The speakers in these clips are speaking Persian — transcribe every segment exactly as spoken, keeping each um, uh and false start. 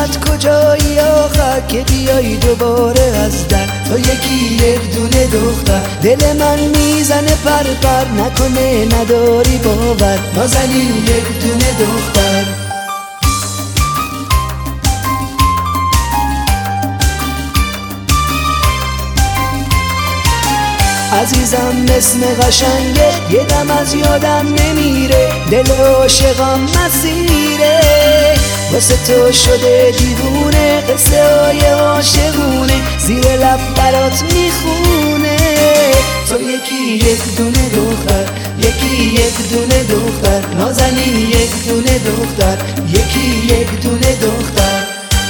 شبومت کجایی آخر که بیایی دوباره از در؟ تو یکی یک دونه دختر، دل من میزنه پر پر، نکنه نداری باور، نازنین یک دونه دختر. عزیزم اسم قشنگه یه دم از یادم نمیره، دل عاشقم مسیره، واسه تو شده دیوونه، قصه های عاشقونه زیر لب برات میخونه. تو یکی یک دونه دختر، یکی یک دونه دختر، نازنین یک دونه دختر، یکی یک دونه دختر.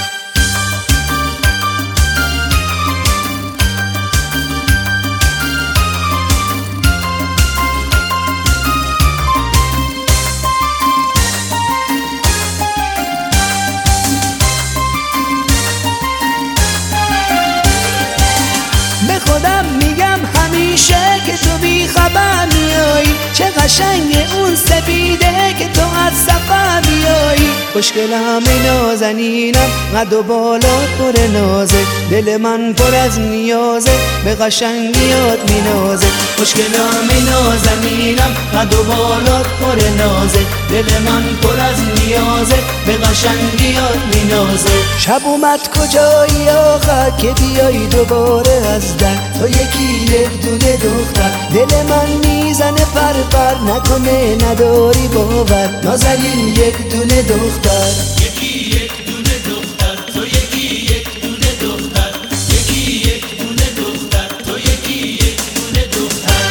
خودم میگم همیشه که تو بی خبر میایی، چه قشنگ اون سپیده که تو از سفر بیایی. خوشگلم نازنینم قد و بالات پر نازه، دل من پر از نیازه به قشنگیات مینازه. خوشگلم نازنینم قد و بالات پر نازه، دل من پر از نیازه به قشنگیات مینازه. شب اومد کجایی آخر که بیایی دوباره از در؟ تو یکی یک دونه دختر، دل من میزنه پر پر، نکنه نداری باور، نازنین یک دونه دختر. یکی یک دونه دختر، تو یکی یک دونه دختر، یکی یک دونه دختر، تو یکی یک دونه دختر.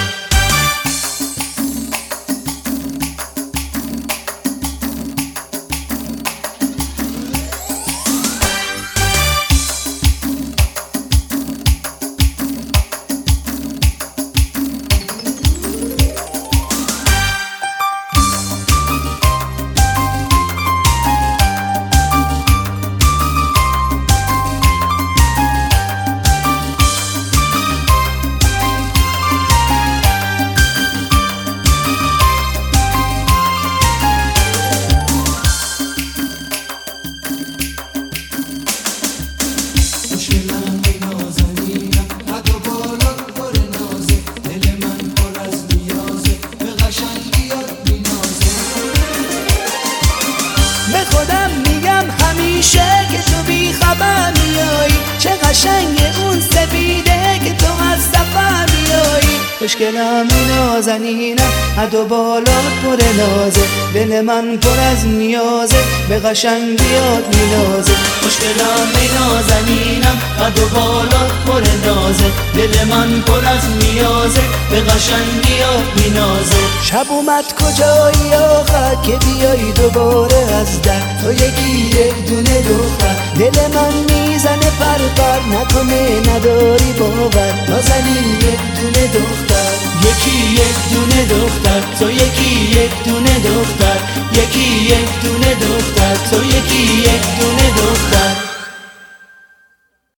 خودم میگم همیشه که تو بی خبر میایی، چه قشنگ اون سپیده که تو از سفر بیایی. خوشگلم نازنینم قد و بالات پر نازه، دل من پر از نیازه به قشنگیات مینازه. خوشگلم نازنینم قد و بالات پر نازه، دل من پر از نیازه به قشنگیات مینازه. شب اومد کجایی آخر که بیایی دوباره از در؟ تو یکی یک دونه دختر، دل من میزنه پر پر، نکنه نداری باور، نازنین یک دونه دختر. یکی یک دونه دختر، تو یکی یک دونه دختر، یکی یک دونه دختر، تو یکی یک دونه دختر.